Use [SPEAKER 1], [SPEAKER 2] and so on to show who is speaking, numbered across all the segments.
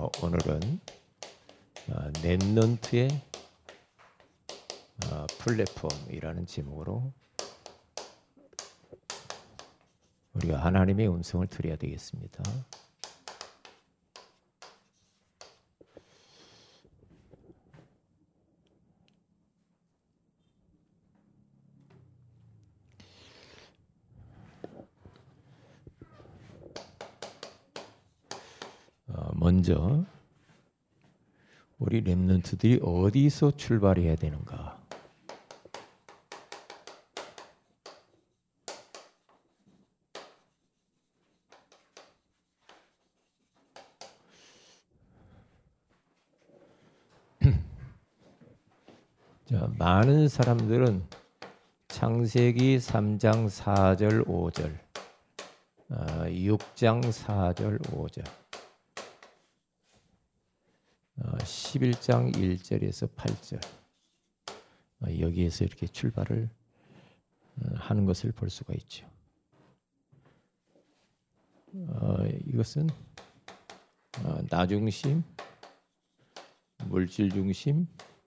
[SPEAKER 1] 오늘은 랩넌트의 플랫폼이라는 제목으로 우리가 하나님의 음성을 들어야 되겠습니다. 먼저 우리 랩넌트들이 어디서 출발해야 되는가? 자, 많은 사람들은 창세기 3장 4절 5절 6장 4절 5절 11장 1절에서 8절 여기에서 이렇게 출발을 하는 것을 볼 수가 있죠. 이것은 나 중심, 물질 중심,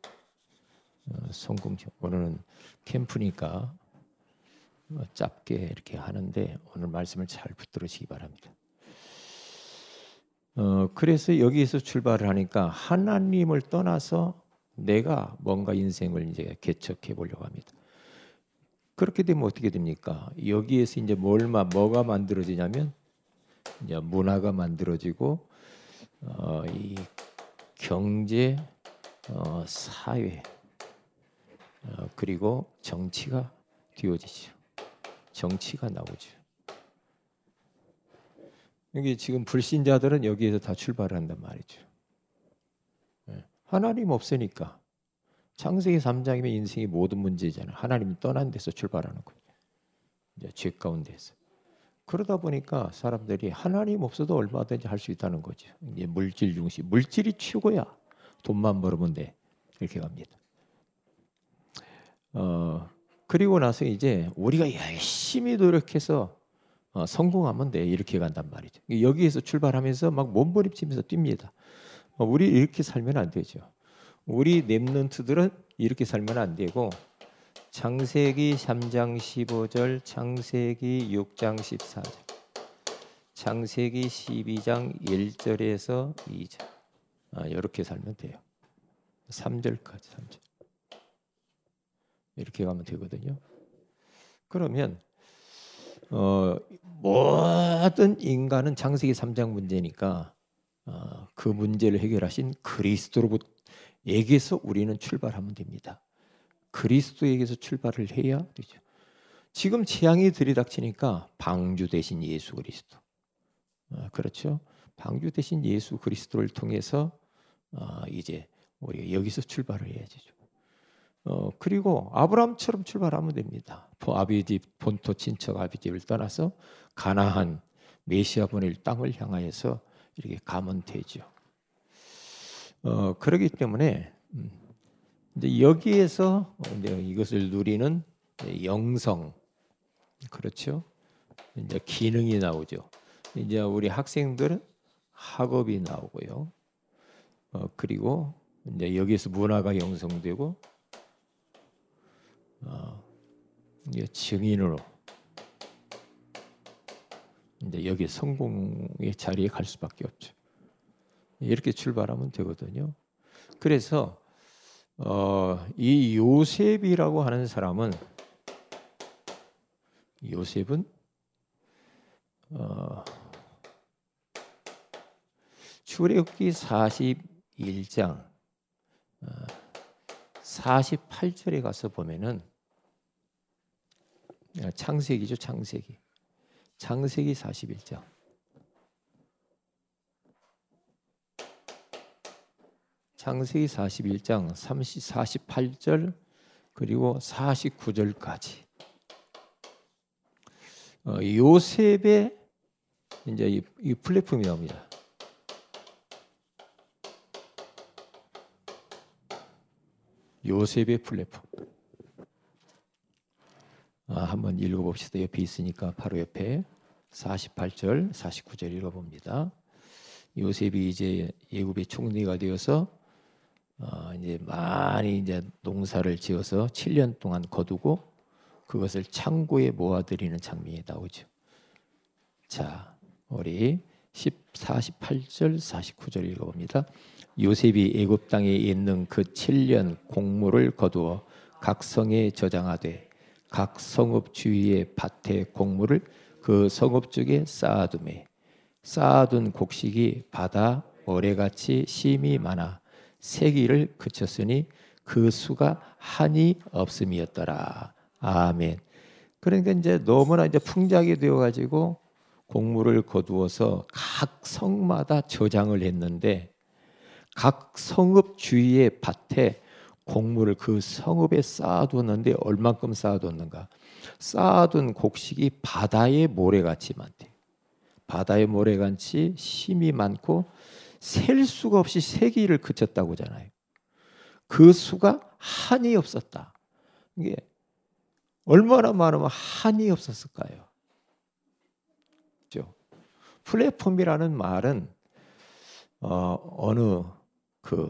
[SPEAKER 1] 성공 중심. 오늘은 캠프니까 짧게 이렇게 하는데 오늘 말씀을 잘 붙들으시기 바랍니다. 그래서 여기에서 출발을 하니까 하나님을 떠나서 내가 뭔가 인생을 이제 개척해 보려고 합니다. 그렇게 되면 어떻게 됩니까? 여기에서 이제 뭐가 만들어지냐면 이제 문화가 만들어지고 이 경제, 사회 그리고 정치가 뒤어지죠. 정치가 나오죠. 여기 지금 불신자들은 여기에서 다 출발을 한단 말이죠. 하나님 없으니까 창세기 3장이면 인생의 모든 문제잖아요. 하나님이 떠난 데서 출발하는 거예요. 이제 죄 가운데서. 그러다 보니까 사람들이 하나님 없어도 얼마든지 할 수 있다는 거죠. 이제 물질 중심, 물질이 최고야. 돈만 벌으면 돼. 이렇게 갑니다. 그리고 나서 이제 우리가 열심히 노력해서 성공하면 돼. 이렇게 간단 말이죠. 여기에서 출발하면서 막 몸부림치면서 뜁니다. 우리 이렇게 살면 안 되죠. 우리 랩넌트들은 이렇게 살면 안 되고 창세기 3장 15절, 창세기 6장 14절, 창세기 12장 1절에서 2절 이렇게 살면 돼요. 3절까지 3절 이렇게 가면 되거든요. 그러면 모든 인간은 창세기 3장 문제니까 그 문제를 해결하신 그리스도로부터에게서 우리는 출발하면 됩니다. 그리스도에게서 출발을 해야 되죠. 지금 재앙이 들이닥치니까 방주 대신 예수 그리스도. 그렇죠? 방주 대신 예수 그리스도를 통해서 이제 우리가 여기서 출발을 해야죠. 그리고 아브라함처럼 출발하면 됩니다. 아비집 본토 친척 아비집을 떠나서 가나안 메시아 보낼 땅을 향하여서 이렇게 가면 되죠. 그렇기 때문에 이제 여기에서 이제 이것을 누리는 영성, 그렇죠? 이제 기능이 나오죠. 이제 우리 학생들은 학업이 나오고요. 그리고 이제 여기에서 문화가 형성되고 이제 증인으로 이제 여기 성공의 자리에 갈 수밖에 없죠. 이렇게 출발하면 되거든요. 그래서 이 요셉이라고 하는 사람은 요셉은 출애굽기 41장 48절에 가서 보면은 창세기죠. 창세기 41장 창세기 41장 48절 그리고 49절까지 요셉의 이제 이 플랫폼이 나옵니다. 요셉의 플랫폼. 한번 읽어봅시다. 옆에 있으니까 바로 옆에 48절, 49절 읽어봅니다. 요셉이 이제 애굽의 총리가 되어서 이제 많이 이제 농사를 지어서 7년 동안 거두고 그것을 창고에 모아들이는 장면이 나오죠. 자, 우리 48절 49절 읽어봅니다. 요셉이 애굽 땅에 있는 그 7년 곡물을 거두어 각 성에 저장하되 각 성읍 주위의 밭의 곡물을 그 성읍 쪽에 쌓아두매 쌓아둔 곡식이 바다 모래같이 심이 많아 세기를 그쳤으니 그 수가 한이 없음이었더라. 아멘. 그러니까 이제 너무나 이제 풍작이 되어 가지고 곡물을 거두어서 각 성마다 저장을 했는데 각 성읍 주위의 밭에 곡물을 그 성읍에 쌓아두었는데 얼만큼 쌓아뒀는가? 쌓아둔 곡식이 바다의 모래같이 많대. 바다의 모래같이 심이 많고 셀 수가 없이 세기를 그쳤다고 하잖아요. 그 수가 한이 없었다. 이게 얼마나 많으면 한이 없었을까요? 그렇죠? 플랫폼이라는 말은 어느 그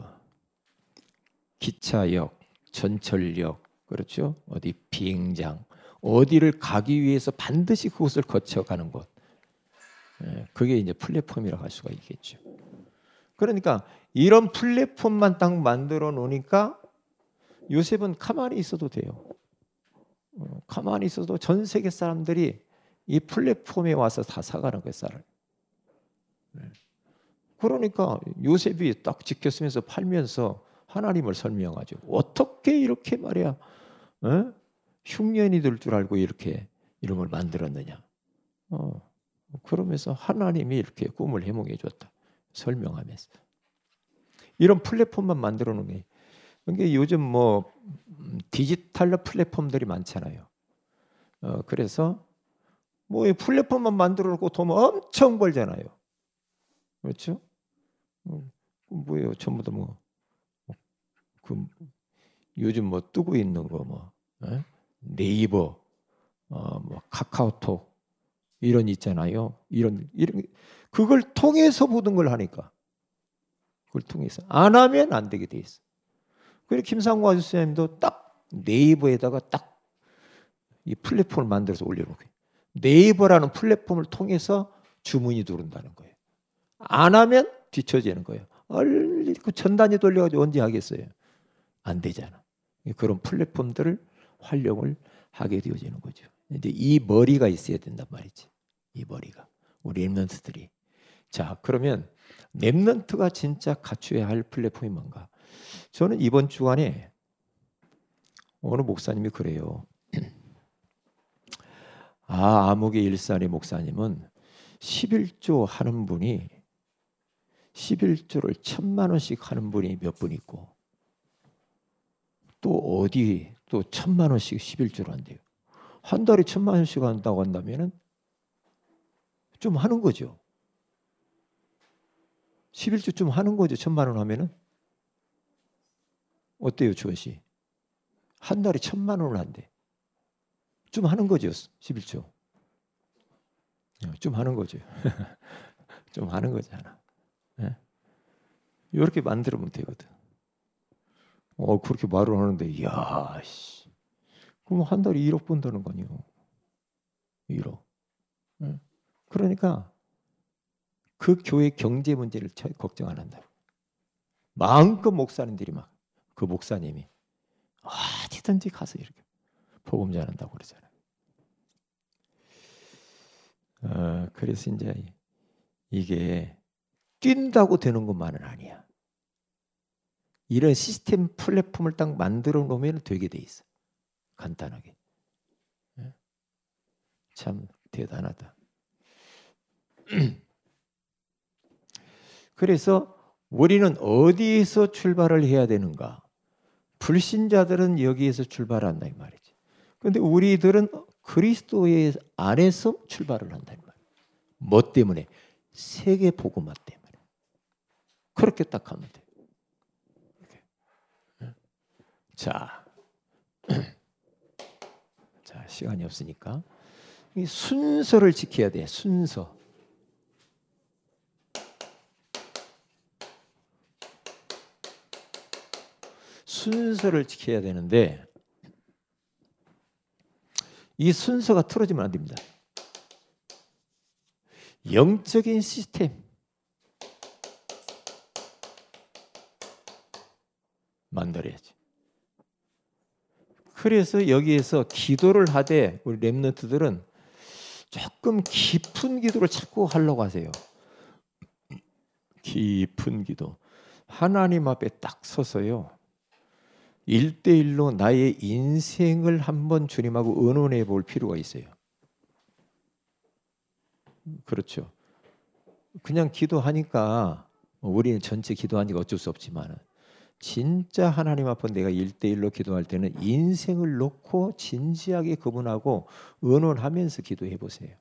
[SPEAKER 1] 기차역, 전철역, 그렇죠? 어디 비행장, 어디를 가기 위해서 반드시 그곳을 거쳐가는 곳. 그게 이제 플랫폼이라고 할 수가 있겠죠. 그러니까 이런 플랫폼만 딱 만들어 놓으니까 요셉은 가만히 있어도 돼요. 가만히 있어도 전 세계 사람들이 이 플랫폼에 와서 다 사가는 거예요, 쌀을. 그러니까 요셉이 딱 지켰으면서 팔면서 하나님을 설명하죠. 어떻게 이렇게 말이야, 흉년이 될 줄 알고 이렇게 이름을 만들었느냐. 그러면서 하나님이 이렇게 꿈을 해몽해 줬다. 설명하면서. 이런 플랫폼만 만들어 놓은 게. 그러니까 요즘 뭐 디지털 플랫폼들이 많잖아요. 그래서 뭐 이 플랫폼만 만들어 놓고 돈 엄청 벌잖아요. 그렇죠? 뭐예요? 전부 다 뭐 그 요즘 뭐 뜨고 있는 거 뭐 네이버, 뭐 카카오톡 이런 있잖아요. 이런 그걸 통해서 모든 걸 하니까 그걸 통해서 안 하면 안 되게 돼 있어. 그래서 김상구 아저씨님도 딱 네이버에다가 딱 이 플랫폼을 만들어서 올려놓게. 네이버라는 플랫폼을 통해서 주문이 들어온다는 거예요. 안 하면 뒤처지는 거예요. 얼리 그 전단지 돌려가지고 언제 하겠어요? 안 되잖아. 그런 플랫폼들을 활용을 하게 되어지는 거죠. 이제 이 머리가 있어야 된단 말이지. 이 머리가 우리 랩런트들이. 자, 그러면 랩런트가 진짜 갖춰야 할 플랫폼이 뭔가? 저는 이번 주간에 어느 목사님이 그래요. 아무개 일산의 목사님은 11조 하는 분이 11조를 1,000만 원씩 하는 분이 몇 분 있고 또 어디 또 1,000만 원씩 11조를 한대요. 한 달에 1,000만 원씩 한다고 한다면은 좀 하는 거죠. 11조 좀 하는 거죠. 1,000만 원 하면은 어때요, 주원 씨? 한 달에 1,000만 원을 한대. 좀 하는 거죠, 11조. 좀 하는 거죠. 좀 하는 거잖아. 이렇게 만들면 되거든. 그렇게 말을 하는데, 이야, 씨. 그럼 한 달에 1억 번다는 거 아니에요? 1억. 그러니까 그 교회 경제 문제를 걱정 안 한다고. 마음껏 목사님들이 막 그 목사님이 어디든지 가서 이렇게 복음 전한다고 그러잖아요. 그래서 이제 이게 뛴다고 되는 것만은 아니야. 이런 시스템 플랫폼을 딱 만들어 놓으면 되게 돼 있어. 간단하게. 참 대단하다. 그래서 우리는 어디에서 출발을 해야 되는가? 불신자들은 여기에서 출발한다 이 말이지. 그런데 우리들은 그리스도의 안에서 출발을 한다 이 말이야. 뭐 때문에? 세계 복음화 때문에. 그렇게 딱 하면 돼. 자, 시간이 없으니까 이 순서를 지켜야 돼. 순서. 순서를 지켜야 되는데 이 순서가 틀어지면 안 됩니다. 영적인 시스템 만들어야지. 그래서 여기에서 기도를 하되 우리 렘넌트들은 조금 깊은 기도를 자꾸 하려고 하세요. 깊은 기도. 하나님 앞에 딱 서서요. 1대1로 나의 인생을 한번 주님하고 의논해 볼 필요가 있어요. 그렇죠. 그냥 기도하니까 우리는 전체 기도하니까 어쩔 수 없지만 진짜 하나님 앞에 내가 1대1로 기도할 때는 인생을 놓고 진지하게 그분하고 의논하면서 기도해 보세요.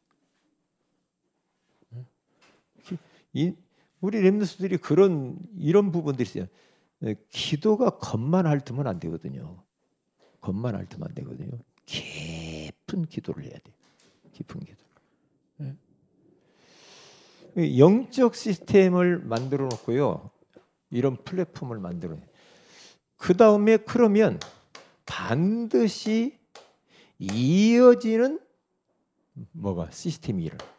[SPEAKER 1] 우리 렘넌트들이 이런 부분들이 있어요. 기도가 겉만 핥으면 안 되거든요. 겉만 핥으면 안 되거든요. 깊은 기도를 해야 돼요. 깊은 기도. 영적 시스템을 만들어 놓고요. 이런 플랫폼을 만들어 놓어요. 그 다음에 그러면 반드시 이어지는 시스템이 일어나요.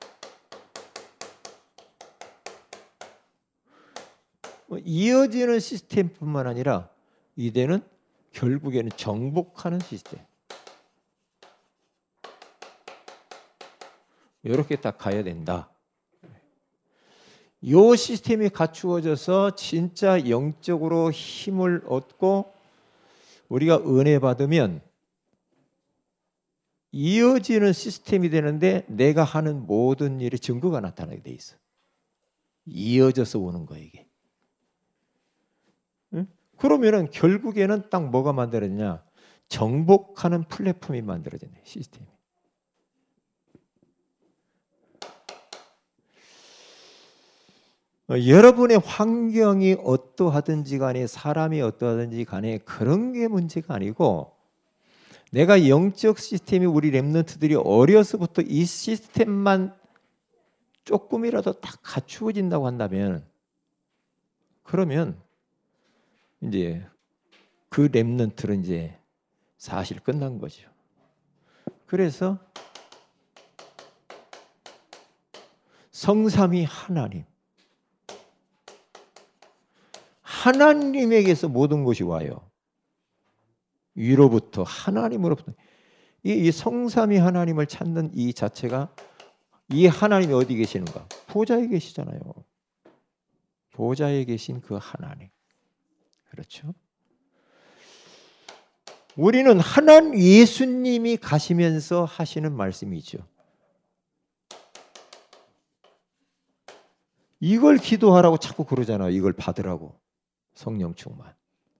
[SPEAKER 1] 이어지는 시스템뿐만 아니라 이제는 결국에는 정복하는 시스템. 이렇게 딱 가야 된다. 이 시스템이 갖추어져서 진짜 영적으로 힘을 얻고 우리가 은혜 받으면 이어지는 시스템이 되는데 내가 하는 모든 일의 증거가 나타나게 돼 있어. 이어져서 오는 거예요, 이게. 응? 그러면은 결국에는 딱 뭐가 만들어지냐? 정복하는 플랫폼이 만들어지네, 시스템이. 여러분의 환경이 어떠하든지 간에 사람이 어떠하든지 간에 그런 게 문제가 아니고 내가 영적 시스템이 우리 렘넌트들이 어려서부터 이 시스템만 조금이라도 딱 갖추어진다고 한다면 그러면 이제 그 렘넌트는 이제 사실 끝난 거죠. 그래서 성삼위 하나님에게서 모든 것이 와요. 위로부터 하나님으로부터. 이 성삼위 하나님을 찾는 이 자체가 이 하나님이 어디 계시는가? 보좌에 계시잖아요. 보좌에 계신 그 하나님. 그렇죠? 우리는 하나님 예수님이 가시면서 하시는 말씀이죠. 이걸 기도하라고 자꾸 그러잖아요. 이걸 받으라고. 성령 충만.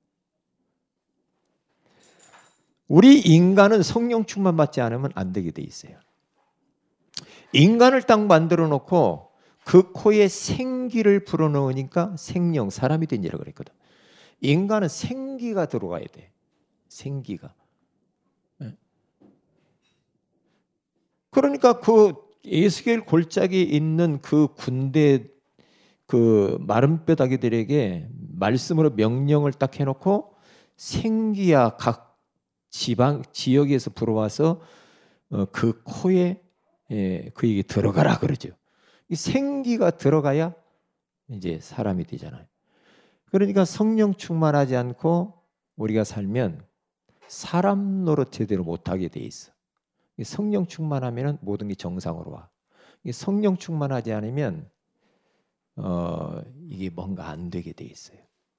[SPEAKER 1] 우리 인간은 성령 충만 받지 않으면 안 되게 돼 있어요. 인간을 딱 만들어 놓고 그 코에 생기를 불어넣으니까 생령, 사람이 된지라 그랬거든. 인간은 생기가 들어가야 돼. 생기가. 그러니까 그 에스겔 골짜기에 있는 그 군대 그 마른 뼈다귀들에게 말씀으로 명령을 딱 해놓고 생기야 각 지역에서 불어와서 그 코에 그에게 들어가라 그러죠. 이 생기가 들어가야 이제 사람이 되잖아요. 그러니까 성령 충만하지 않고 우리가 살면 사람 노릇 제대로 못하게 돼 있어. 성령 충만하면 모든 게 정상으로 와. 성령 충만하지 않으면 이게 뭔가 안 되게 돼 있어요.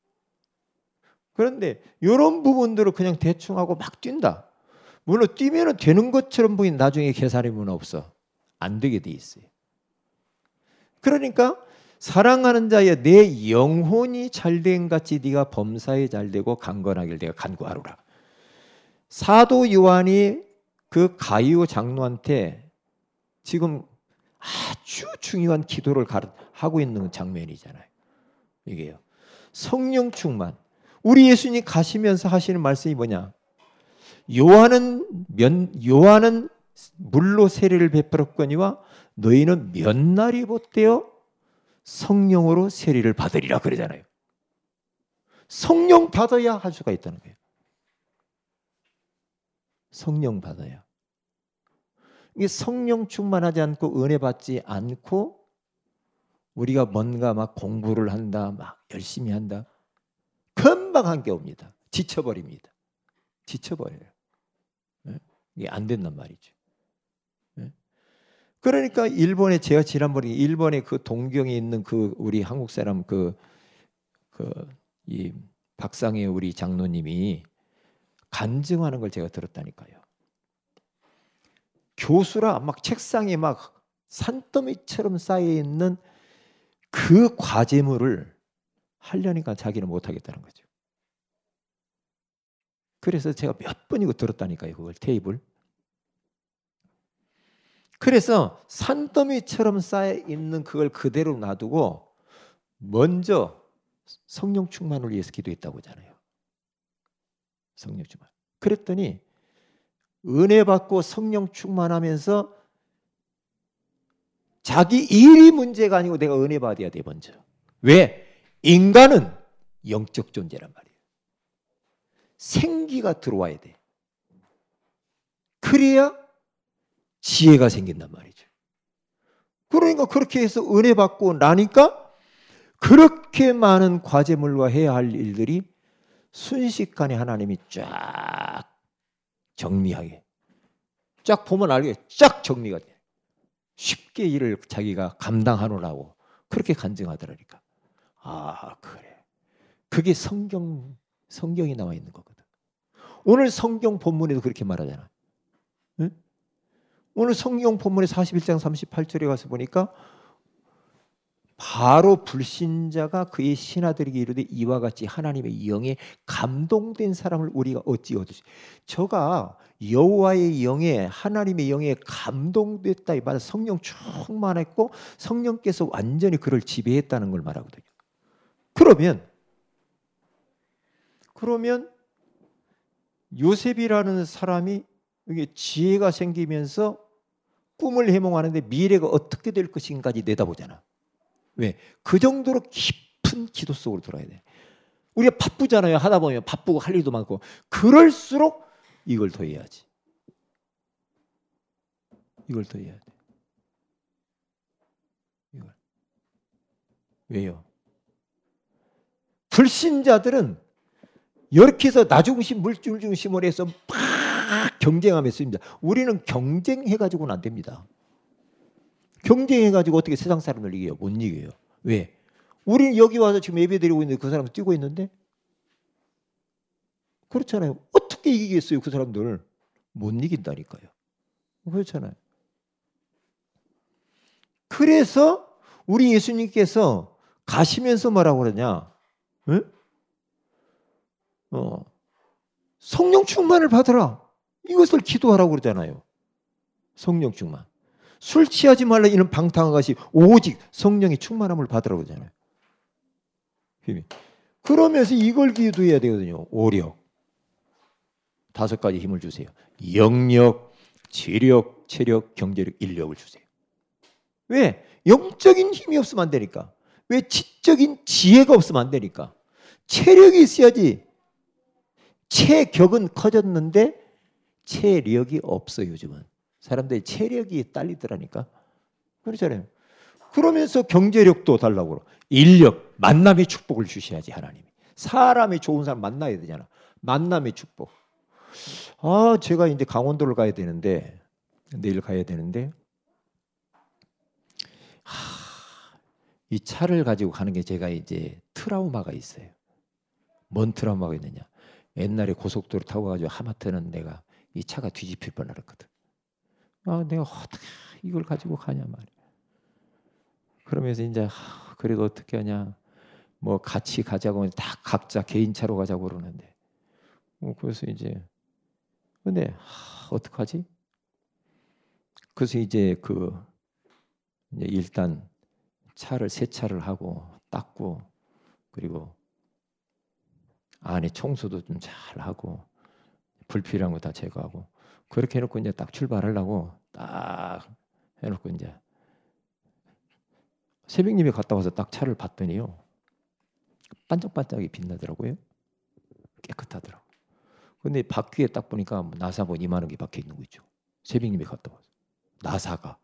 [SPEAKER 1] 그런데 이런 부분들을 그냥 대충 하고 막 뛴다. 물론 뛰면 되는 것처럼 보이는 나중에 계산해보면 없어. 안 되게 돼 있어요. 그러니까 사랑하는 자여 내 영혼이 잘된 같이 네가 범사에 잘되고 강건하길 내가 간구하노라. 사도 요한이 그 가이오 장로한테 지금 아주 중요한 기도를 하고 있는 장면이잖아요. 이게요. 성령 충만. 우리 예수님 가시면서 하시는 말씀이 뭐냐? 요한은 물로 세례를 베풀었거니와 너희는 몇 날이 못되어 성령으로 세례를 받으리라 그러잖아요. 성령 받아야 할 수가 있다는 거예요. 성령 받아야. 이게 성령 충만하지 않고 은혜 받지 않고 우리가 뭔가 막 공부를 한다, 막 열심히 한다, 금방 한계 옵니다. 지쳐버립니다. 지쳐버려요. 이게 안 된단 말이죠. 그러니까 일본에, 제가 지난번에 일본에 그 동경에 있는 그 우리 한국 사람 이 박상혜 우리 장로님이 간증하는 걸 제가 들었다니까요. 교수라 막 책상에 막 산더미처럼 쌓여 있는 그 과제물을 하려니까 자기는 못 하겠다는 거죠. 그래서 제가 몇 번이고 들었다니까요, 그걸 테이블. 그래서 산더미처럼 쌓여 있는 그걸 그대로 놔두고 먼저 성령 충만을 위해서 기도했다고 하잖아요. 성령 충만. 그랬더니 은혜 받고 성령 충만하면서 자기 일이 문제가 아니고 내가 은혜 받아야 돼 먼저. 왜? 인간은 영적 존재란 말이에요. 생기가 들어와야 돼. 그래야 지혜가 생긴단 말이죠. 그러니까 그렇게 해서 은혜 받고 나니까 그렇게 많은 과제물과 해야 할 일들이 순식간에 하나님이 쫙 정리하게, 쫙 보면 알게 쫙 정리가 돼. 쉽게 일을 자기가 감당하노라고 그렇게 간증하더라니까. 아, 그래. 그게 성경이 나와 있는 거거든. 오늘 성경 본문에도 그렇게 말하잖아. 응? 오늘 성경 본문의 41장 38절에 가서 보니까 바로 불신자가 그의 신하들에게 이르되 이와 같이 하나님의 영에 감동된 사람을 우리가 어찌 얻으시. 저가 여호와의 영에, 하나님의 영에 감동됐다 이 말, 성령 충만했고 성령께서 완전히 그를 지배했다는 걸 말하거든요. 그러면 요셉이라는 사람이 이게 지혜가 생기면서 꿈을 해몽하는데 미래가 어떻게 될 것인가까지 내다보잖아. 왜? 그 정도로 깊은 기도 속으로 들어야 돼. 우리가 바쁘잖아요. 하다 보면 바쁘고 할 일도 많고. 그럴수록 이걸 더 해야지. 이걸 더 해야 돼. 이걸. 왜요? 불신자들은 이렇게 해서 나 중심, 물질 중심으로 해서 막 경쟁하며 씁니다. 우리는 경쟁해가지고는 안 됩니다. 경쟁해가지고 어떻게 세상 사람을 이겨요? 못 이겨요. 왜? 우리는 여기 와서 지금 예배 드리고 있는데 그 사람 뛰고 있는데? 그렇잖아요. 어떻게 이기겠어요? 그 사람들. 못 이긴다니까요. 그렇잖아요. 그래서 우리 예수님께서 가시면서 뭐라고 그러냐? 응? 성령 충만을 받으라. 이것을 기도하라고 그러잖아요. 성령 충만. 술 취하지 말라 이는 방탕한 것이 오직 성령의 충만함을 받으라고 그러잖아요. 그러면서 이걸 기도해야 되거든요. 오력. 5가지 힘을 주세요. 영력, 지력, 체력, 경제력, 인력을 주세요. 왜? 영적인 힘이 없으면 안 되니까. 왜? 지적인 지혜가 없으면 안 되니까. 체력이 있어야지. 체격은 커졌는데 체력이 없어요. 요즘은. 사람들이 체력이 딸리더라니까. 그렇잖아요. 그러면서 경제력도 달라고 그러고 인력, 만남의 축복을 주셔야지 하나님이. 사람이 좋은 사람 만나야 되잖아. 만남의 축복. 아, 제가 이제 강원도를 가야 되는데 내일 가야 되는데 이 차를 가지고 가는 게 제가 이제 트라우마가 있어요. 뭔 트라우마가 있느냐? 옛날에 고속도로 타고 가지고 하마터는 내가 이 차가 뒤집힐 뻔했거든. 아, 내가 어떻게 이걸 가지고 가냐 말이야. 그러면서 이제 그래도 어떻게 하냐? 뭐 같이 가자고 다 각자 개인차로 가자고 그러는데. 그래서 이제 근데 어떡하지? 그래서 이제 이제 일단 차를 세차를 하고 닦고 그리고 안에 청소도 좀 잘 하고 불필요한 거 다 제거하고 그렇게 해놓고 이제 딱 출발하려고 딱 해놓고 이제 새벽님이 갔다 와서 딱 차를 봤더니요. 반짝반짝하게 빛나더라고요. 깨끗하더라고. 근데 바퀴에 딱 보니까 나사본 이만한 게 박혀 있는 거 있죠. 새벽님이 갔다 와서 나사가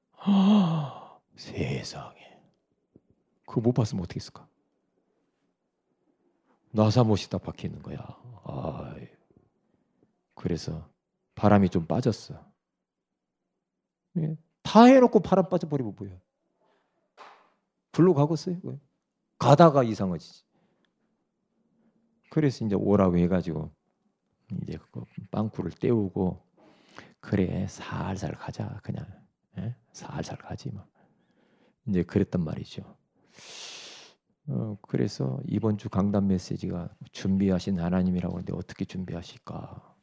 [SPEAKER 1] 세상에 그거 못 봤으면 어떻게 했을까? 나사못이 딱 박혀 있는 거야. 그래서 바람이 좀 빠졌어. 다 해놓고 바람 빠져버리면 뭐야? 불로 가겠어요? 가다가 이상해지지. 그래서 이제 오라고 해가지고 이제 그 빵꾸를 떼우고 그래 살살 가자 그냥 살살 가지 뭐 이제 그랬단 말이죠. 그래서 이번 주 강단 메시지가 준비하신 하나님이라고 하는데 어떻게 준비하실까?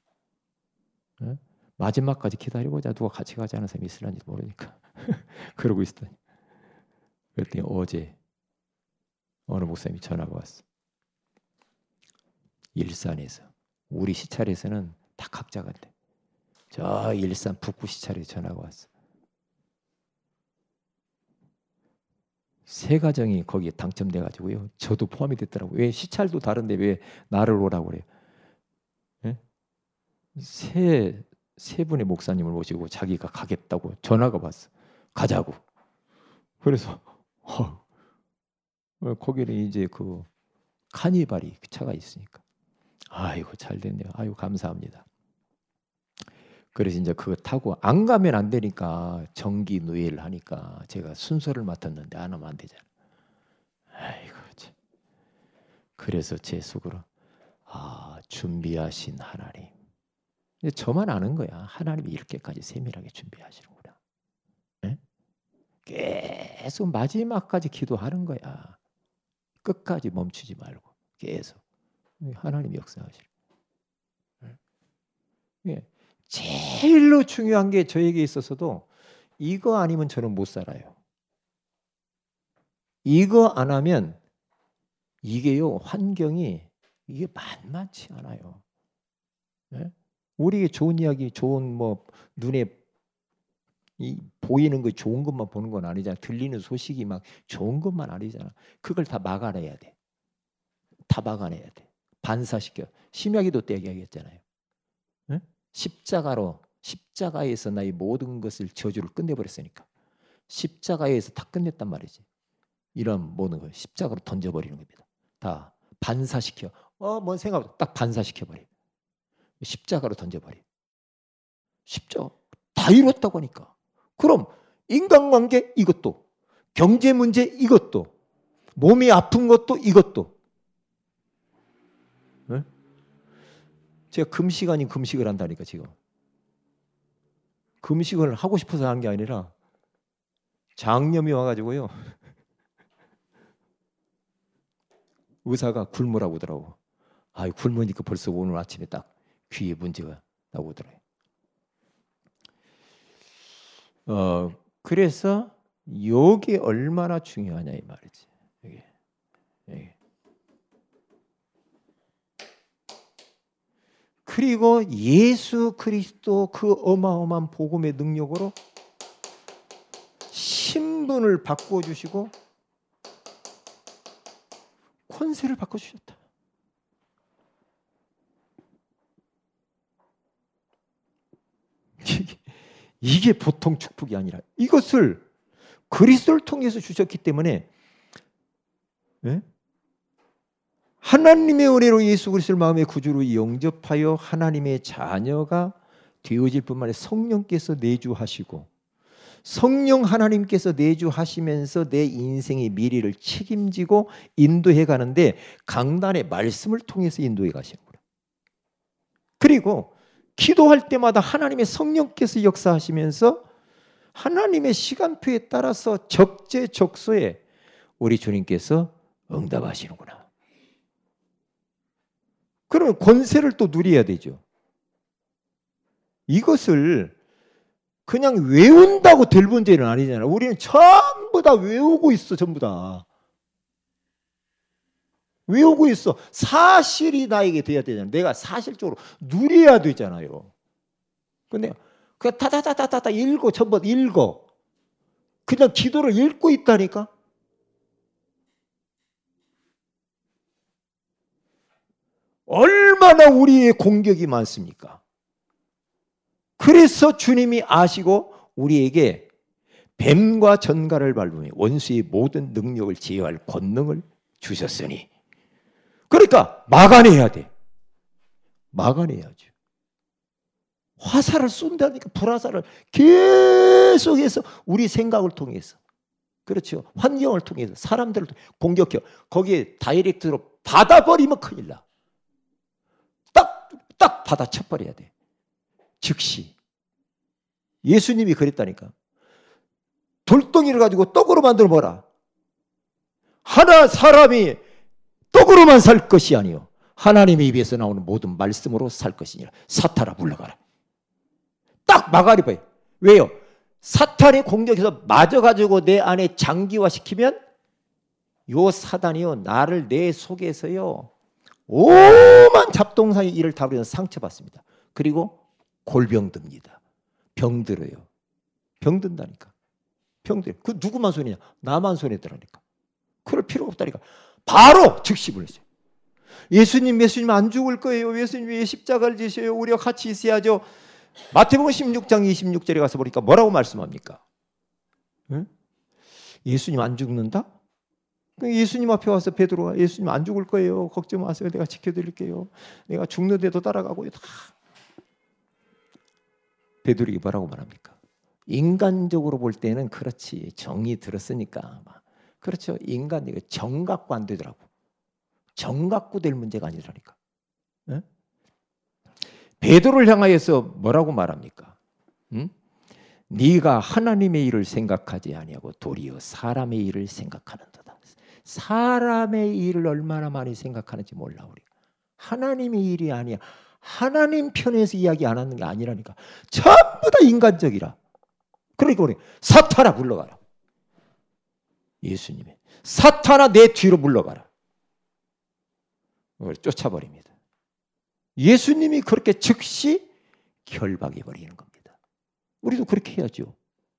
[SPEAKER 1] 마지막까지 기다리고자 누가 같이 가지 않은 사람이 있을런지 모르니까 그러고 있었더니 그랬더니 어제 어느 목사님이 전화가 왔어. 일산에서 우리 시찰에서는 다 각자 간대. 저 일산 북구 시찰에 전화가 왔어. 세 가정이 거기에 당첨돼 가지고요. 저도 포함이 됐더라고요. 왜 시찰도 다른데 왜 나를 오라고 그래요? 세 분의 목사님을 모시고 자기가 가겠다고 전화가 왔어. 가자고. 그래서 거기는 이제 그 카니발이 그 차가 있으니까 아이고 잘 됐네요. 아이고 감사합니다. 그래서 이제 그거 타고 안 가면 안 되니까 정기 누회를 하니까 제가 순서를 맡았는데 안 하면 안 되잖아. 아이고 참. 그래서 제 속으로 준비하신 하나님. 저만 아는 거야. 하나님이 이렇게까지 세밀하게 준비하시는구나. 네? 계속 마지막까지 기도하는 거야. 끝까지 멈추지 말고 계속 하나님이 역사하시는. 네? 제일로 중요한 게 저에게 있어서도 이거 아니면 저는 못 살아요. 이거 안 하면 이게요 환경이 이게 만만치 않아요. 네? 우리의 좋은 이야기, 좋은 뭐 눈에 보이는 거 좋은 것만 보는 건 아니잖아. 들리는 소식이 막 좋은 것만 아니잖아. 그걸 다 막아내야 돼. 다 막아내야 돼. 반사시켜. 심야기도 때 얘기했잖아요. 네? 십자가에서 나의 모든 것을 저주를 끝내버렸으니까 십자가에서 다 끝냈단 말이지. 이런 모든 걸 십자가로 던져버리는 겁니다. 다 반사시켜. 뭔 생각 딱 반사시켜버려. 십자가로 던져버려. 십자가 다 이뤘다고 하니까. 그럼 인간관계 이것도, 경제 문제 이것도, 몸이 아픈 것도 이것도. 네? 제가 금식 아닌 금식을 한다니까 지금. 금식을 하고 싶어서 한 게 아니라 장염이 와가지고요. 의사가 굶으라고 하더라고. 굶으니까 벌써 오늘 아침에 딱 귀에 문제가 나오더라고요. 그래서 이게 얼마나 중요하냐 이 말이지. 이게. 그리고 예수 그리스도 그 어마어마한 복음의 능력으로 신분을 바꿔주시고 권세를 바꿔주셨다. 이게 보통 축복이 아니라 이것을 그리스도를 통해서 주셨기 때문에 하나님의 은혜로 예수 그리스도를 마음의 구주로 영접하여 하나님의 자녀가 되어질 뿐만 아니라 성령께서 내주하시고 성령 하나님께서 내주하시면서 내 인생의 미래를 책임지고 인도해 가는데 강단의 말씀을 통해서 인도해 가시는 거예요. 그리고 기도할 때마다 하나님의 성령께서 역사하시면서 하나님의 시간표에 따라서 적재적소에 우리 주님께서 응답하시는구나. 그러면 권세를 또 누려야 되죠. 이것을 그냥 외운다고 될 문제는 아니잖아요. 우리는 전부 다 외우고 있어. 전부 다. 외우고 있어. 사실이 나에게 돼야 되잖아요. 내가 사실적으로 누려야 되잖아요. 근데 그냥 타타타타타 읽어. 전부 읽어. 그냥 기도를 읽고 있다니까. 얼마나 우리의 공격이 많습니까? 그래서 주님이 아시고 우리에게 뱀과 전갈을 밟으며 원수의 모든 능력을 제어할 권능을 주셨으니, 그러니까 막아내야 돼. 막아내야죠. 화살을 쏜다니까, 불화살을 계속해서 우리 생각을 통해서, 그렇죠, 환경을 통해서 사람들을 공격해. 거기에 다이렉트로 받아버리면 큰일 나. 딱 받아쳐버려야 돼. 즉시. 예수님이 그랬다니까. 돌덩이를 가지고 떡으로 만들어 보라. 하나 사람이 떡으로만 살 것이 아니요 하나님의 입에서 나오는 모든 말씀으로 살 것이니라. 사탄아 물러가라. 딱 막아내봐요. 왜요? 사탄의 공격에서 맞아가지고 내 안에 장기화시키면 요 사단이요, 나를 내 속에서요 오만 잡동사니 일을 다루는 상처받습니다. 그리고 골병 듭니다. 병 들어요. 병 든다니까. 병 들어. 그 누구만 손이냐? 나만 손에 들으니까. 그럴 필요가 없다니까. 바로 즉시 불렀어요. 예수님 안 죽을 거예요. 예수님 왜 십자가를 지셔요? 우리가 같이 있어야죠. 마태복음 16장 26절에 가서 보니까 뭐라고 말씀합니까? 응? 예수님 안 죽는다? 예수님 앞에 와서 베드로가 예수님 안 죽을 거예요. 걱정 마세요. 내가 지켜드릴게요. 내가 죽는데도 따라가고요. 다. 베드로에게 뭐라고 말합니까? 인간적으로 볼 때는 그렇지. 정이 들었으니까. 그렇죠. 인간, 정 갖고 안 되더라고. 정 갖고 될 문제가 아니라니까. 응? 베드로를 향하여서 뭐라고 말합니까? 응? 네가 하나님의 일을 생각하지 아니하고 도리어 사람의 일을 생각하는도다. 사람의 일을 얼마나 많이 생각하는지 몰라 우리가. 하나님의 일이 아니야. 하나님 편에서 이야기 안 하는 게 아니라니까. 전부 다 인간적이라. 그러니까 우리 사탄아 물러가라. 예수님의 사탄아 내 뒤로 물러가라. 그걸 쫓아버립니다. 예수님이 그렇게 즉시 결박해 버리는 겁니다. 우리도 그렇게 해야죠.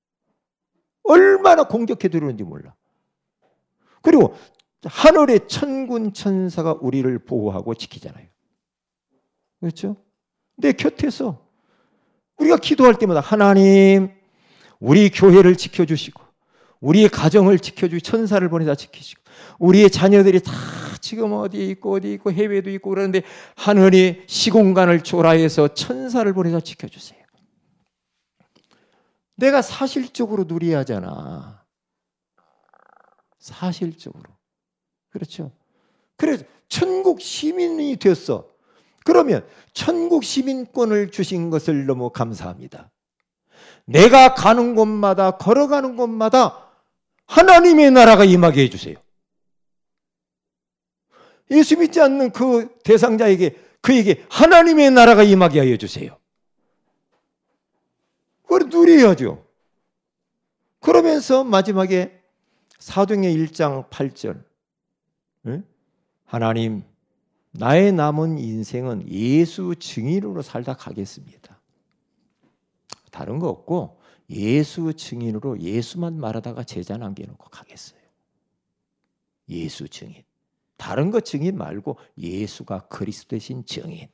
[SPEAKER 1] 얼마나 공격해 들어오는지 몰라. 그리고 하늘의 천군 천사가 우리를 보호하고 지키잖아요. 그렇죠? 내 곁에서 우리가 기도할 때마다 하나님 우리 교회를 지켜주시고 우리의 가정을 지켜주시고 천사를 보내다 지키시고 우리의 자녀들이 다 지금 어디에 있고 어디 있고 해외도 있고 그러는데 하늘이 시공간을 초라해서 천사를 보내다 지켜주세요. 내가 사실적으로 누려야 하잖아. 사실적으로. 그렇죠? 그래서 천국 시민이 되었어. 그러면 천국 시민권을 주신 것을 너무 감사합니다. 내가 가는 곳마다 걸어가는 곳마다 하나님의 나라가 임하게 해주세요. 예수 믿지 않는 그 대상자에게 그에게 하나님의 나라가 임하게 하여 주세요. 그걸 누려야죠. 그러면서 마지막에 사도행전 1장 8절 하나님 나의 남은 인생은 예수 증인으로 살다 가겠습니다. 다른 거 없고 예수 증인으로 예수만 말하다가 제자 남겨놓고 가겠어요. 예수 증인. 다른 거 증인 말고 예수가 그리스도이신 증인.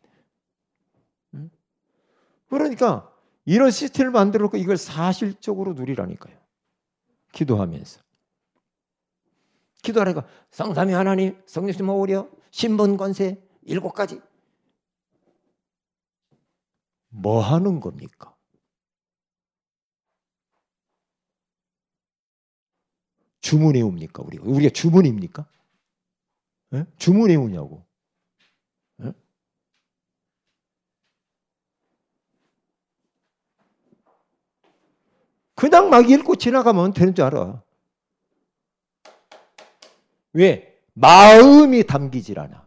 [SPEAKER 1] 그러니까 이런 시스템을 만들어 놓고 이걸 사실적으로 누리라니까요. 기도하면서. 기도하니까 성삼위 하나님, 성령님 오려, 신분 권세 7가지. 뭐 하는 겁니까? 주문해 옵니까? 우리가 주문입니까? 예? 주문해 오냐고. 예? 그냥 막 읽고 지나가면 되는 줄 알아. 왜? 마음이 담기질 않아.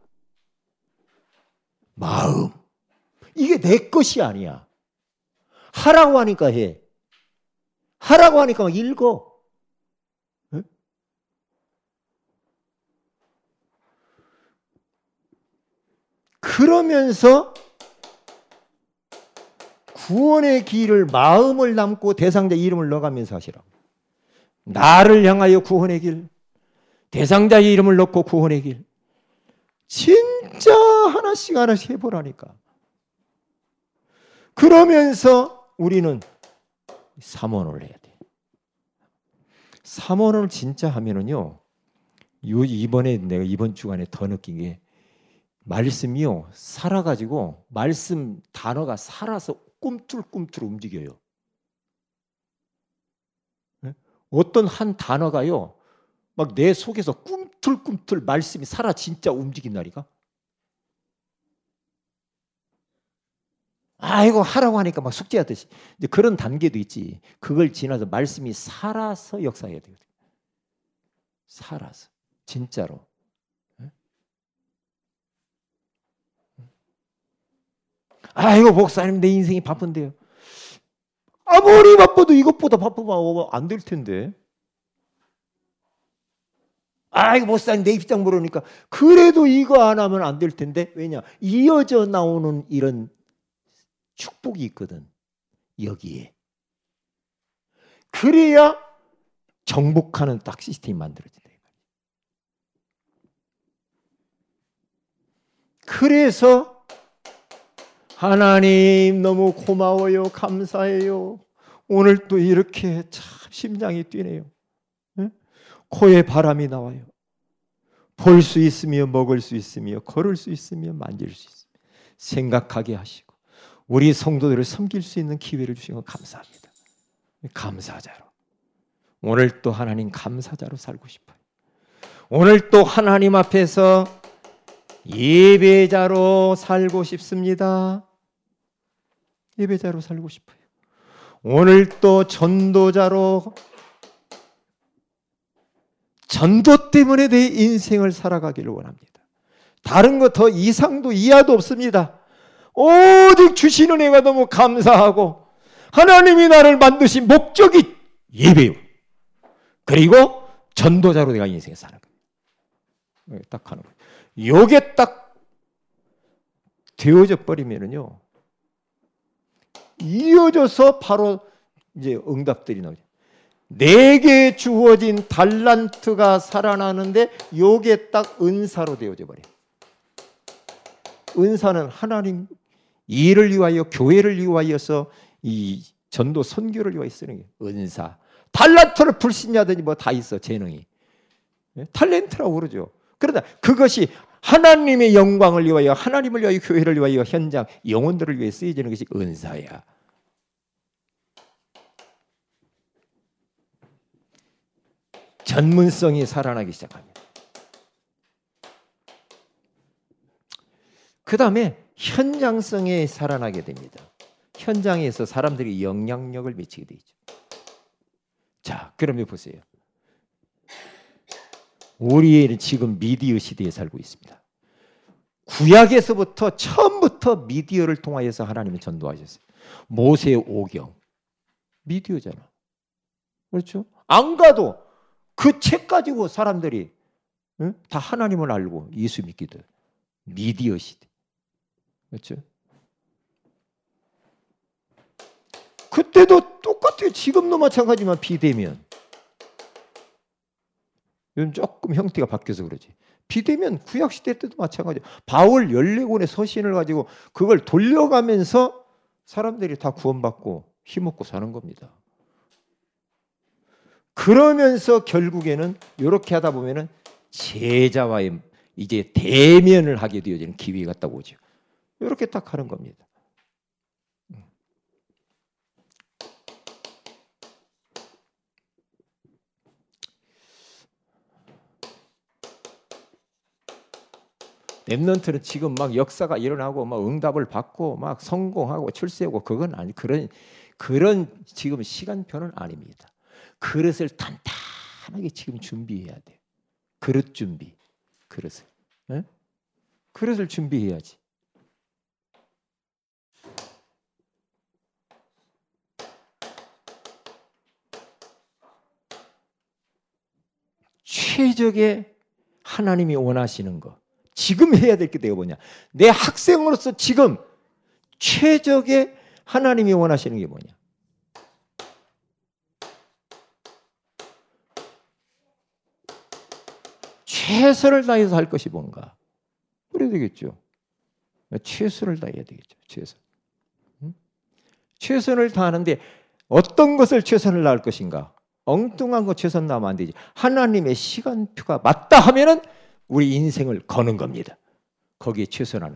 [SPEAKER 1] 마음. 이게 내 것이 아니야. 하라고 하니까 해. 하라고 하니까 막 읽어. 예? 그러면서 구원의 길을 마음을 담고 대상자 이름을 넣어가면서 하시라고. 나를 향하여 구원의 길, 대상자의 이름을 넣고 구원의 길, 진짜 하나씩 하나씩 해보라니까. 그러면서 우리는 삼원을 해야 돼. 삼원을 진짜 하면은요, 이번에 내가 이번 주간에 더 느낀 게, 말씀이요 살아가지고, 말씀 단어가 살아서 꿈틀꿈틀 움직여요. 어떤 한 단어가요 막 내 속에서 꿈틀꿈틀 말씀이 살아 진짜 움직인다니까. 아이고 하라고 하니까 막 숙제하듯이. 이제 그런 단계도 있지. 그걸 지나서 말씀이 살아서 역사해야 되거든. 살아서 진짜로. 아이고 목사님 내 인생이 바쁜데요. 아무리 바빠도 이것보다 바쁘면 안 될 텐데. 아이고 목사님 내 입장 모르니까 그래도 이거 안 하면 안 될 텐데. 왜냐? 이어져 나오는 이런 축복이 있거든. 여기에. 그래야 정복하는 딱 시스템이 만들어진다. 그래서 하나님 너무 고마워요. 감사해요. 오늘 또 이렇게 참 심장이 뛰네요. 코에 바람이 나와요. 볼 수 있으며 먹을 수 있으며 걸을 수 있으며 만질 수 있으며 생각하게 하시고 우리 성도들을 섬길 수 있는 기회를 주신 건 감사합니다. 감사자로. 오늘 또 하나님 감사자로 살고 싶어요. 오늘 또 하나님 앞에서 예배자로 살고 싶습니다. 예배자로 살고 싶어요. 오늘 또 전도자로 전도 때문에 내 인생을 살아가기를 원합니다. 다른 거 더 이상도 이하도 없습니다. 오직 주시는 은혜가 너무 감사하고 하나님이 나를 만드신 목적이 예배요. 그리고 전도자로 내가 인생에 사는 거예요. 딱 하는 거예요. 요게 딱 되어져 버리면은요, 이어져서 바로 이제 응답들이 나오죠. 내게 주어진 달란트가 살아나는데 요게 딱 은사로 되어져 버려요. 은사는 하나님 일을 위하여 교회를 위하여서 이 전도 선교를 위하여 쓰는 게 은사. 달란트를 불신하더니 뭐 다 있어 재능이. 탤런트라고 그러죠. 그러나 그것이 하나님의 영광을 위하여 하나님을 위하여 교회를 위하여 현장 영혼들을 위해 쓰여지는 것이 은사야. 전문성이 살아나기 시작합니다. 그 다음에 현장성이 살아나게 됩니다. 현장에서 사람들이 영향력을 미치게 되죠. 자, 그러면 보세요. 우리는 지금 미디어 시대에 살고 있습니다. 구약에서부터 처음부터 미디어를 통하여서 하나님은 전도하셨어요. 모세 오경 미디어잖아. 그렇죠? 안 가도 그 책 가지고 사람들이 다 하나님을 알고 예수 믿기도. 미디어 시대. 그렇죠? 그때도 똑같아요. 지금도 마찬가지만 비대면. 요즘 조금 형태가 바뀌어서 그러지. 비대면 구약시대 때도 마찬가지예요. 바울 14권의 서신을 가지고 그걸 돌려가면서 사람들이 다 구원받고 힘없고 사는 겁니다. 그러면서 결국에는 이렇게 하다 보면은 제자와의 이제 대면을 하게 되어지는 기회가 딱 오죠. 이렇게 딱 하는 겁니다. 랩넌트는 지금 막 역사가 일어나고 막 응답을 받고 막 성공하고 출세하고 그건 아니 그런 지금 시간표는 아닙니다. 그릇을 탄탄하게 지금 준비해야 돼. 그릇 준비. 그릇을. 네? 그릇을 준비해야지. 최적의 하나님이 원하시는 거. 지금 해야 될 게 내가 뭐냐? 내 학생으로서 지금 최적의 하나님이 원하시는 게 뭐냐? 최선을 다해서 할 것이 뭔가? 되겠죠. 최선을 다해야 되겠죠. 최선. 최선을 다하는데 어떤 것을 최선을 다할 것인가? 엉뚱한 거 최선 다하면 안 되지. 하나님의 시간표가 맞다 하면은 우리 인생을 거는 겁니다. 거기에 최선하는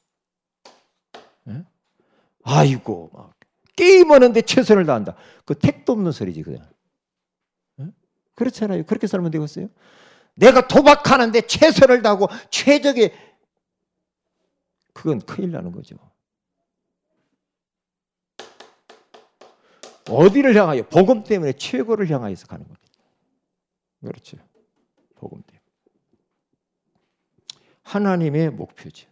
[SPEAKER 1] 겁니다. 아이고, 막 게임하는데 최선을 다한다. 그 택도 없는 소리지 그냥. 그렇잖아요. 그렇게 살면 되겠어요? 내가 도박하는데 최선을 다하고 최적의, 그건 큰일 나는 거죠. 어디를 향하여? 복음 때문에 최고를 향하여서 가는 겁니다. 그렇죠. 복음 때문에. 하나님의 목표죠.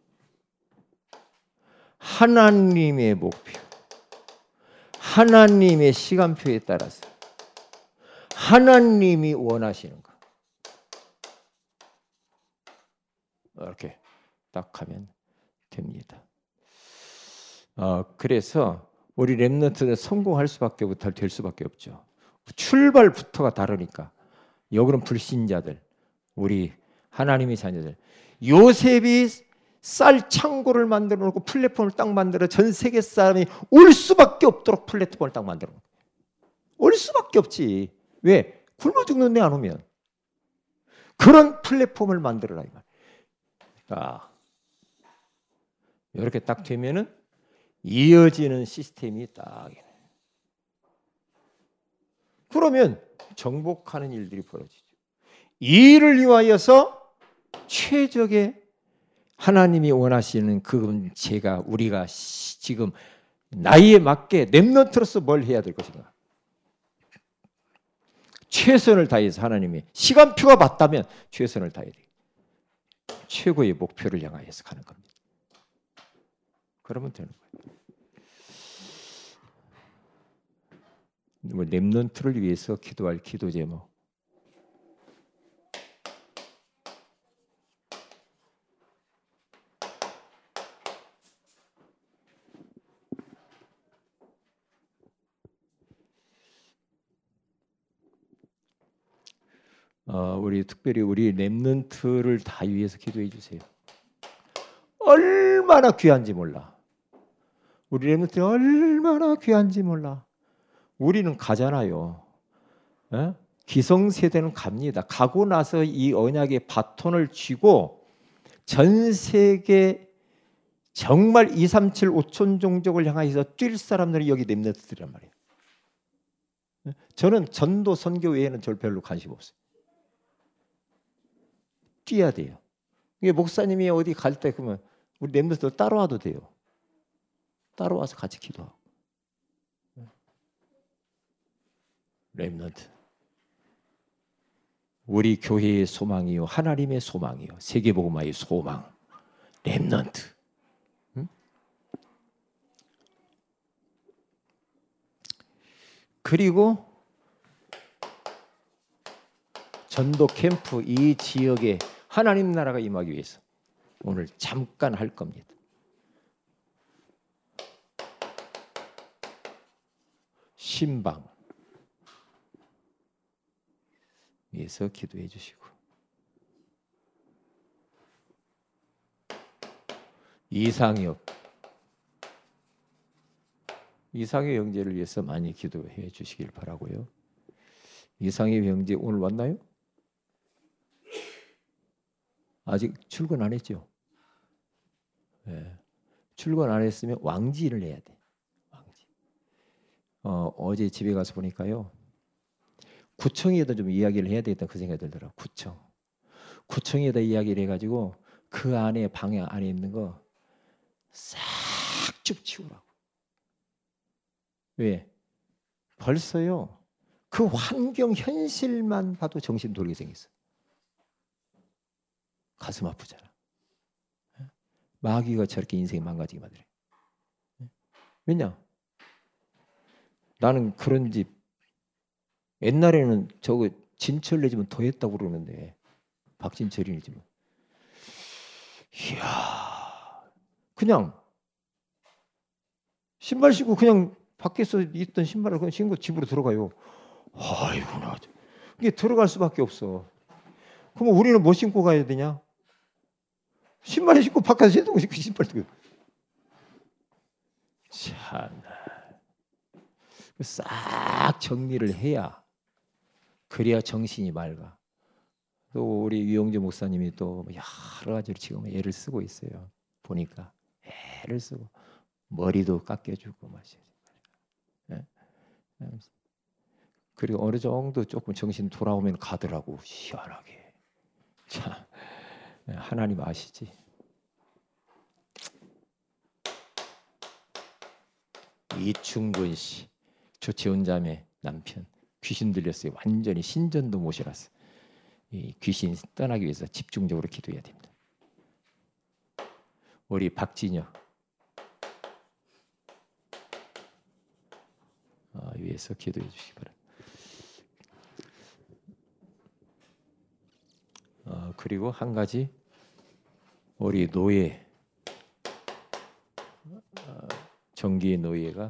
[SPEAKER 1] 하나님의 목표. 하나님의 시간표에 따라서 하나님이 원하시는 거. 이렇게 딱 하면 됩니다. 그래서 우리 렘넌트는 성공할 수밖에 될 수밖에 없죠. 출발부터가 다르니까. 여기는 불신자들, 우리 하나님의 자녀들. 요셉이 쌀 창고를 만들어 놓고 플랫폼을 딱 만들어 전 세계 사람이 올 수밖에 없도록 플랫폼을 딱 만들어 놓고. 올 수밖에 없지. 왜? 굶어 죽는데 안 오면. 그런 플랫폼을 만들어라 이 말. 이렇게 딱 되면은 이어지는 시스템이 딱. 그러면 정복하는 일들이 벌어지죠. 이 일을 위하여서 최적의 하나님이 원하시는 그건 우리가 지금 나이에 맞게 렘넌트로서 뭘 해야 될 것인가? 최선을 다해서 하나님이 시간표가 맞다면 최선을 다해야 돼요. 최고의 목표를 향하여서 가는 겁니다. 그러면 되는 거예요. 뭐 렘넌트를 위해서 기도할 기도 제목. 특별히 우리 렘넌트를 다 위해서 기도해 주세요. 얼마나 귀한지 몰라. 우리 렘넌트 얼마나 귀한지 몰라. 우리는 가잖아요. 기성세대는 갑니다. 가고 나서 이 언약의 바톤을 쥐고 전 세계 정말 2, 3, 7, 5천 종족을 향해서 뛸 사람들이 여기 렘넌트들이란 말이에요. 저는 전도 선교 외에는 저 별로 관심 없어요. 뛰어야 돼요. 이게 목사님이 어디 갈 때 그러면 우리 렘넌트들 따라와도 돼요. 따라와서 같이 기도하고. 렘넌트. 우리 교회의 소망이요, 하나님의 소망이요, 세계복음화의 소망. 렘넌트. 그리고 전도 캠프 이 지역에 하나님 나라가 임하기 위해서 오늘 잠깐 할 겁니다. 신방 위해서 기도해 주시고, 이상엽 형제를 위해서 많이 기도해 주시길 바라고요. 이상엽 형제 오늘 왔나요? 아직 출근 안 했죠? 네. 출근 안 했으면 왕지를 해야 돼. 왕지. 어제 집에 가서 보니까요, 구청에다 좀 이야기를 해야 되겠다 그 생각이 들더라고요. 구청에다 이야기를 해가지고 그 안에 방향 안에 있는 거 싹 쭉 치우라고. 왜? 벌써요 그 환경 현실만 봐도 정신 돌게 생겼어. 가슴 아프잖아. 마귀가 저렇게 인생이 망가지게 만들어. 왜냐? 나는 그런 집 옛날에는 저거 진철 내지면 더 했다고 그러는데, 박진철이 내지면, 이야, 그냥 신발 신고 그냥 밖에서 있던 신발을 그냥 신고 집으로 들어가요. 아이고, 나 이게 들어갈 수밖에 없어. 그럼 우리는 뭐 신고 가야 되냐? 신발 신고 바깥에서 신고 신발 신고. 참, 싹 정리를 해야 그래야 정신이 맑아. 또 우리 유영재 목사님이 또 여러 가지로 지금 애를 쓰고 있어요. 보니까 애를 쓰고 머리도 깎여주고 마셔. 그리고 어느 정도 조금 정신 돌아오면 가더라고. 시원하게. 참, 하나님 아시지? 이충근 씨, 조채훈 자매 남편 귀신 들렸어요. 완전히 신전도 모셔놨어. 이 귀신 떠나기 위해서 집중적으로 기도해야 됩니다. 우리 박진영 위해서 기도해 주시기 바랍니다. 그리고 한 가지 우리 노예 정기의 노예가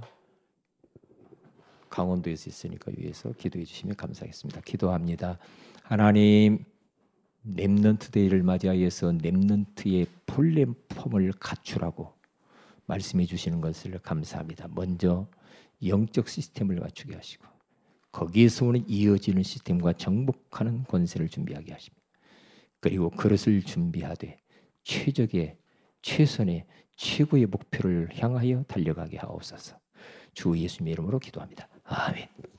[SPEAKER 1] 강원도에서 있으니까 위해서 기도해 주시면 감사하겠습니다. 기도합니다. 하나님, 렘넌트 데이를 맞이하여서 렘넌트의 플랫폼을 갖추라고 말씀해 주시는 것을 감사합니다. 먼저 영적 시스템을 갖추게 하시고 거기에서 오는 이어지는 시스템과 정복하는 권세를 준비하게 하십니다. 그리고 그것을 준비하되 최선의 최고의 목표를 향하여 달려가게 하옵소서. 주 예수님의 이름으로 기도합니다. 아멘.